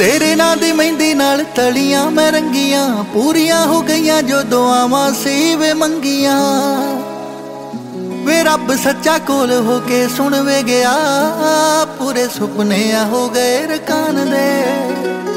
तेरे नां दी मेहंदी नाल तलियां मैं रंगियां, पूरियां हो गईयां जो दुआवां सी वे मंगियां। वे रब सच्चा कोल हो के सुन वे गया, पूरे सुपने हो गए रकान दे।